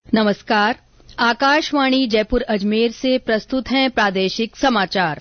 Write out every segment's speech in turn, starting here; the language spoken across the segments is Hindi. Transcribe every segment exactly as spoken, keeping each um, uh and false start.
नमस्कार। आकाशवाणी जयपुर अजमेर से प्रस्तुत हैं प्रादेशिक समाचार।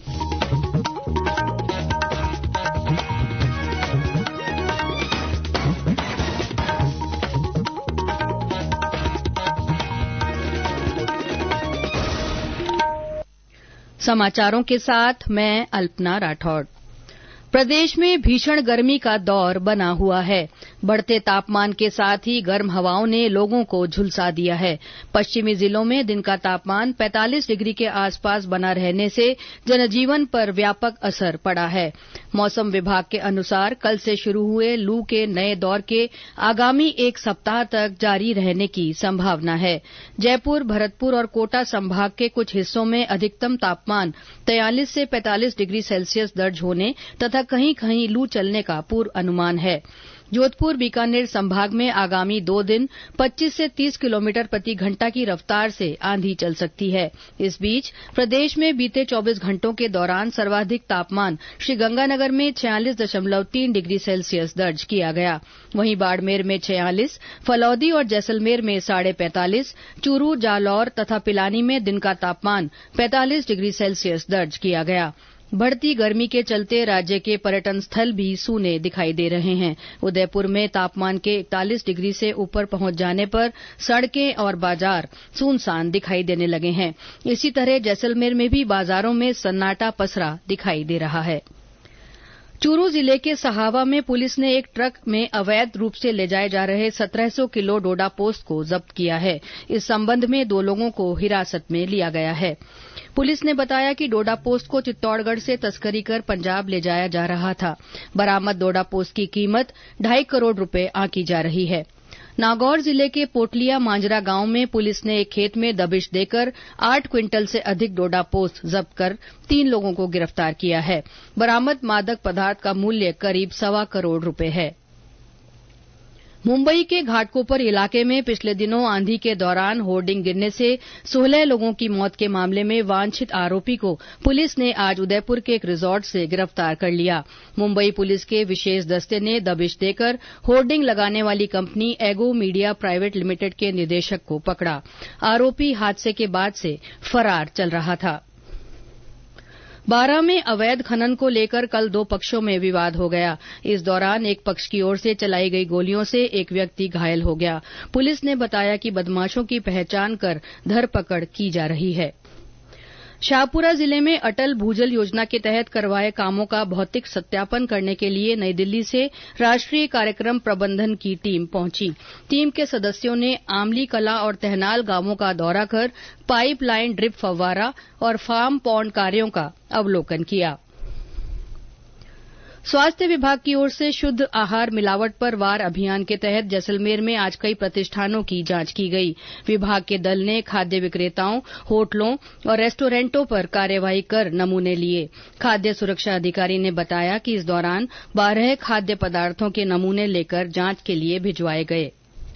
समाचारों के साथ मैं अल्पना राठौड़। प्रदेश में भीषण गर्मी का दौर बना हुआ है। बढ़ते तापमान के साथ ही गर्म हवाओं ने लोगों को झुलसा दिया है। पश्चिमी जिलों में दिन का तापमान पैंतालीस डिग्री के आसपास बना रहने से जनजीवन पर व्यापक असर पड़ा है। मौसम विभाग के अनुसार कल से शुरू हुए लू के नए दौर के आगामी एक सप्ताह तक जारी रहने की संभावना है। जयपुर, भरतपुर और कोटा संभाग के कुछ हिस्सों में अधिकतम तापमान तैंतालीस से पैंतालीस डिग्री सेल्सियस दर्ज होने तथा कहीं कहीं लू चलने का पूर्व अनुमान है। जोधपुर, बीकानेर संभाग में आगामी दो दिन पच्चीस से तीस किलोमीटर प्रति घंटा की रफ्तार से आंधी चल सकती है। इस बीच प्रदेश में बीते चौबीस घंटों के दौरान सर्वाधिक तापमान श्रीगंगानगर में छियालीस दशमलव तीन डिग्री सेल्सियस दर्ज किया गया। वहीं बाड़मेर में छियालीस, फलौदी और जैसलमेर में साढ़े पैंतालीस, चूरू, जालौर तथा पिलानी में दिन का तापमान पैंतालीस डिग्री सेल्सियस दर्ज किया गया। बढ़ती गर्मी के चलते राज्य के पर्यटन स्थल भी सूने दिखाई दे रहे हैं। उदयपुर में तापमान के इकतालीस डिग्री से ऊपर पहुंच जाने पर सड़कें और बाजार सुनसान दिखाई देने लगे हैं। इसी तरह जैसलमेर में भी बाजारों में सन्नाटा पसरा दिखाई दे रहा है। चूरू जिले के सहावा में पुलिस ने एक ट्रक में अवैध रूप से ले जाए जा रहे सत्रह सौ किलो डोडा पोस्त को जब्त किया है। इस संबंध में दो लोगों को हिरासत में लिया गया है। पुलिस ने बताया कि डोडा पोस्त को चित्तौड़गढ़ से तस्करी कर पंजाब ले जाया जा रहा था। बरामद डोडा पोस्त की कीमत ढाई करोड़ रुपए आंकी जा रही है। नागौर जिले के पोटलिया मांजरा गांव में पुलिस ने एक खेत में दबिश देकर आठ क्विंटल से अधिक डोडा पोस्त जब्त कर तीन लोगों को गिरफ्तार किया है। बरामद मादक पदार्थ का मूल्य करीब सवा करोड़ रुपए है। मुंबई के घाटकोपर इलाके में पिछले दिनों आंधी के दौरान होर्डिंग गिरने से सोलह लोगों की मौत के मामले में वांछित आरोपी को पुलिस ने आज उदयपुर के एक रिजॉर्ट से गिरफ्तार कर लिया। मुंबई पुलिस के विशेष दस्ते ने दबिश देकर होर्डिंग लगाने वाली कंपनी एगो मीडिया प्राइवेट लिमिटेड के निदेशक को पकड़ा। आरोपी हादसे के बाद से फरार चल रहा था। बारां में अवैध खनन को लेकर कल दो पक्षों में विवाद हो गया। इस दौरान एक पक्ष की ओर से चलाई गई गोलियों से एक व्यक्ति घायल हो गया। पुलिस ने बताया कि बदमाशों की पहचान कर धरपकड़ की जा रही है। शाहपुरा जिले में अटल भूजल योजना के तहत करवाए कामों का भौतिक सत्यापन करने के लिए नई दिल्ली से राष्ट्रीय कार्यक्रम प्रबंधन की टीम पहुंची। टीम के सदस्यों ने आमली कला और तहनाल गांवों का दौरा कर पाइप लाइन, ड्रिप फव्वारा और फार्म पॉन्ड कार्यों का अवलोकन किया। स्वास्थ्य विभाग की ओर से शुद्ध आहार मिलावट पर वार अभियान के तहत जैसलमेर में आज कई प्रतिष्ठानों की जांच की गई। विभाग के दल ने खाद्य विक्रेताओं, होटलों और रेस्टोरेंटों पर कार्यवाही कर नमूने लिए। खाद्य सुरक्षा अधिकारी ने बताया कि इस दौरान बारह खाद्य पदार्थों के नमूने लेकर जांच के लिए भिजवाए गए।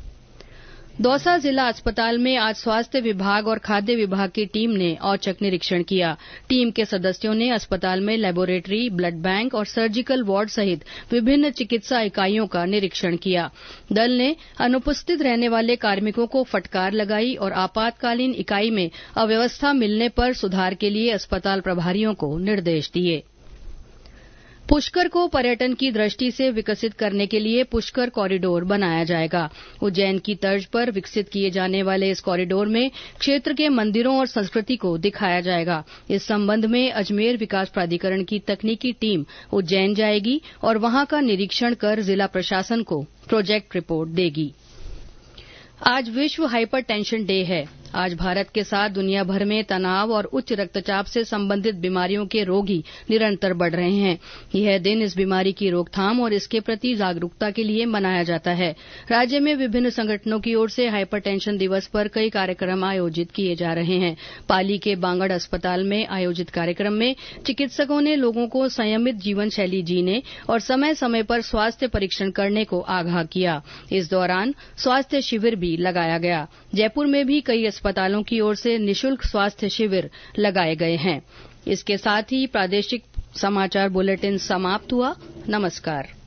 दौसा जिला अस्पताल में आज स्वास्थ्य विभाग और खाद्य विभाग की टीम ने औचक निरीक्षण किया। टीम के सदस्यों ने अस्पताल में लेबोरेटरी, ब्लड बैंक और सर्जिकल वार्ड सहित विभिन्न चिकित्सा इकाइयों का निरीक्षण किया। दल ने अनुपस्थित रहने वाले कार्मिकों को फटकार लगाई और आपातकालीन इकाई में अव्यवस्था मिलने पर सुधार के लिए अस्पताल प्रभारियों को निर्देश दिए। पुष्कर को पर्यटन की दृष्टि से विकसित करने के लिए पुष्कर कॉरिडोर बनाया जाएगा। उज्जैन की तर्ज पर विकसित किए जाने वाले इस कॉरिडोर में क्षेत्र के मंदिरों और संस्कृति को दिखाया जाएगा। इस संबंध में अजमेर विकास प्राधिकरण की तकनीकी टीम उज्जैन जाएगी और वहां का निरीक्षण कर जिला प्रशासन को प्रोजेक्ट रिपोर्ट देगी। आज विश्व हाइपर टेंशन डे है। आज भारत के साथ दुनिया भर में तनाव और उच्च रक्तचाप से संबंधित बीमारियों के रोगी निरंतर बढ़ रहे हैं। यह दिन इस बीमारी की रोकथाम और इसके प्रति जागरूकता के लिए मनाया जाता है। राज्य में विभिन्न संगठनों की ओर से हाइपरटेंशन दिवस पर कई कार्यक्रम आयोजित किए जा रहे हैं। पाली के बांगड़ अस्पताल में आयोजित कार्यक्रम में चिकित्सकों ने लोगों को संयमित जीवन शैली जीने और समय समय पर स्वास्थ्य परीक्षण करने को आगाह किया। इस दौरान स्वास्थ्य शिविर भी लगाया गया। जयपुर में भी कई अस्पतालों की ओर से निःशुल्क स्वास्थ्य शिविर लगाए गए हैं। इसके साथ ही प्रादेशिक समाचार बुलेटिन समाप्त हुआ। नमस्कार।